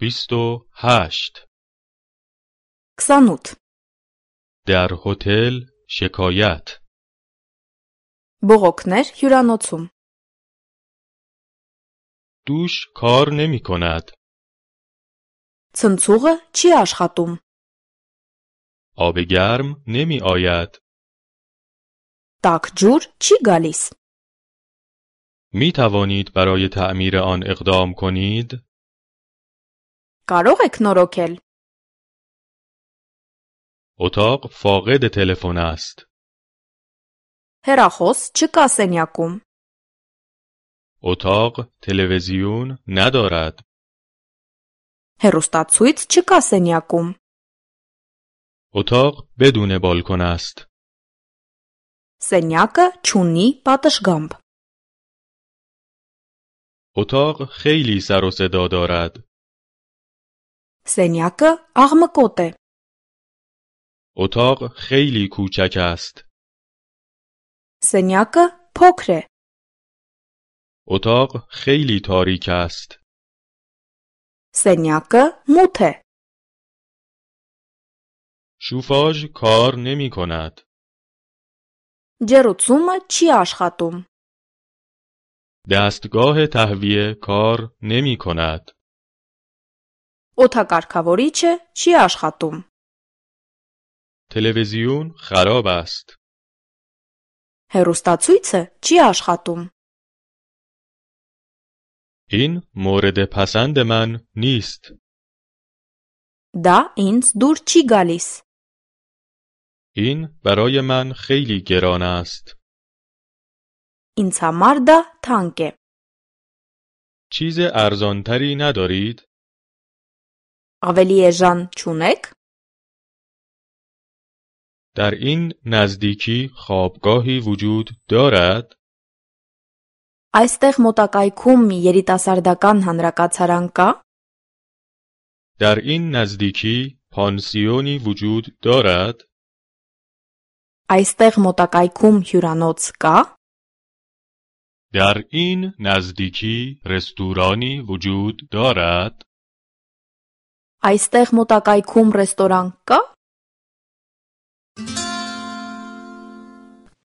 28 28. در هتل شکایت Բողոքներ հյուրանոցում. دوش کار نمی کند. Ցնցուղը չի աշխատում. آب گرم نمی آید. Տաք ջուր չի գալիս. می توانید برای تعمیر آن اقدام کنید؟ Կարող եք նորոգել. اتاق فاقد تلفن است. Հեռախոս չկա սենյակում. اتاق تلویزیون ندارد. Հեռուստացույց չկա սենյակում. اتاق بدون بالکن است. Սենյակը չունի պատշգամբ. اتاق خیلی سر و صدا دارد. Սենյակը աղմկոտ է. اتاق خیلی کوچک است. Սենյակը փոքր է. اتاق خیلی تاریک است. Սենյակը մութ է. شوفاژ کار نمی کند. Ջեռուցումը չի աշխատում. دستگاه تهویه کار نمی کند. Օդակարգավորիչը չի աշխատում. تلویزیون خراب است. Հեռուստացույցը չի աշխատում. این مورد پسند من نیست. Դա ինձ դուր չի գալիս. این برای من خیلی گران است. Ինձ համար դա թանկ է. چیز ارزانتری ندارید؟ Ավելի էժան չունեք? در این نزدیکی خوابگاهی وجود دارد؟ Այստեղ մոտակայքում երիտասարդական հանրակացարան կա? در این نزدیکی پانسیونی وجود دارد؟ Այստեղ մոտակայքում հյուրանոց կա? در این نزدیکی رستورانی وجود دارد؟ Այստեղ մոտակայքում ռեստորան կա?